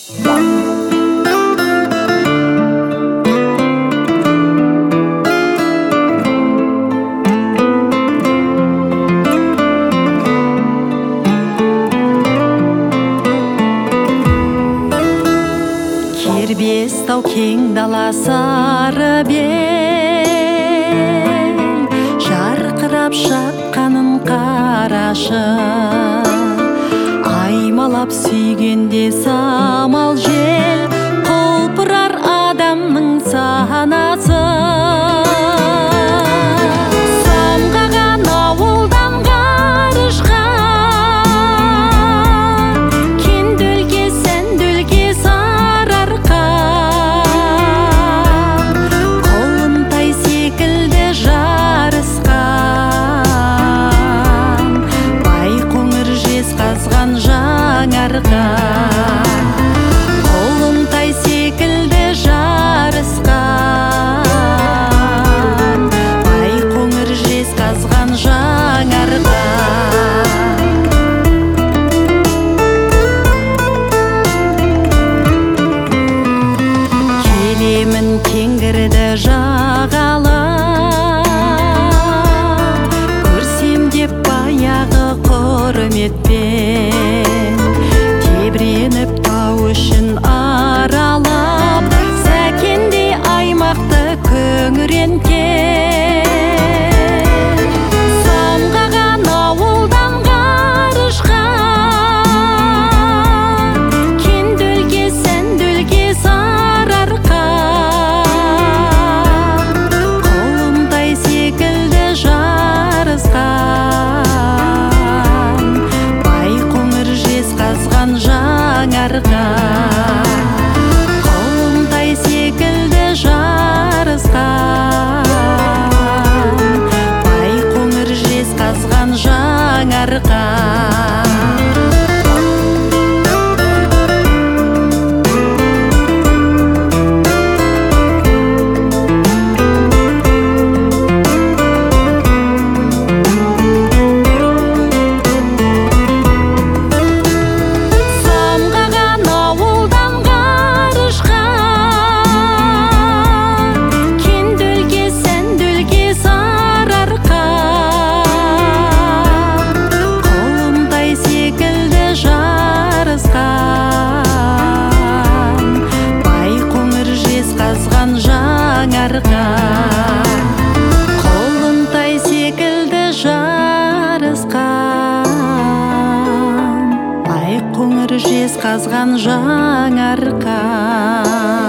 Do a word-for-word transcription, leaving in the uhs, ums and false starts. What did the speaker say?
Кербез тау кең дала сары бел, жарқырап жатқанын қарашы. Аймалап сүйгенде самал жел, құлпырар адамның санасы. Самғаған ауылдан ғарышқа, кендөлге сәндөлге сарыарқа. Қолынтай секілді жарысқан, байқоңыр жезқазған жаңарған. Қолынтай секілді жарысқан, байқоңыр жезқазған жаңарған. Келемін кеңгірді жағалап, көрсем деп баяғы құрметпен, тебіреніп тау үшін аралап, сәкендей аймақты күңіренткен. Самғаған ауылдан ғарышқа, кендөлге сәндөлге сарыарқа. Қолымтай секілді жарысқан, байқоңыр жезқазған жаңарған. Қолымтай секілді жарысқан, байқоңыр жезқазған жаңарған. Қолынтай секілді жарысқан, байқоңыр жезқазған жаңарған.